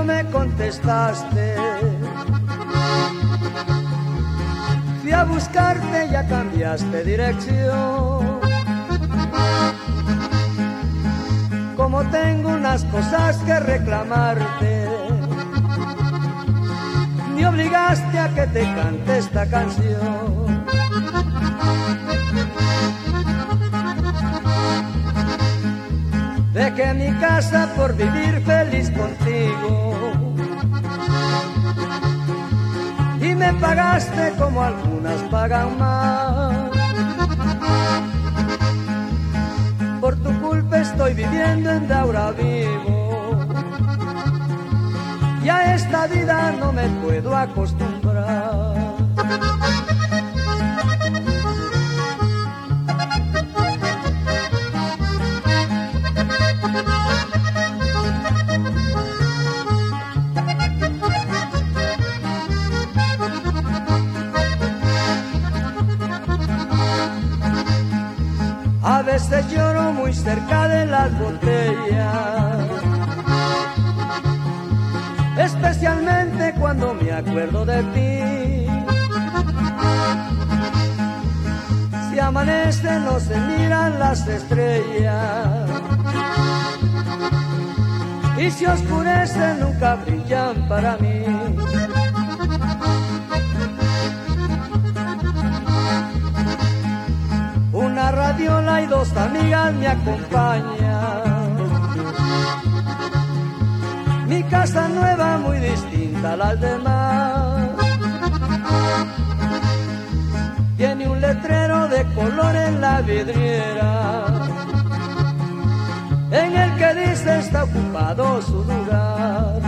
me contestaste. Fui a buscarte y ya cambiaste dirección. Como tengo unas cosas que reclamarte, me obligaste a que te cante esta canción. Dejé mi casa por vivir feliz contigo y me pagaste como algunas pagan más. Por tu culpa estoy viviendo en Daura vivo y a esta vida no me puedo acostumbrar. A veces lloro muy cerca de las botellas, especialmente cuando me acuerdo de ti. Si amanece no se miran las estrellas y si oscurece nunca brillan para mí. Una radiola y dos amigas me acompañan. Mi casa nueva muy distinta a las demás. Tiene un letrero de color en la vidriera, en el que dice está ocupado su lugar.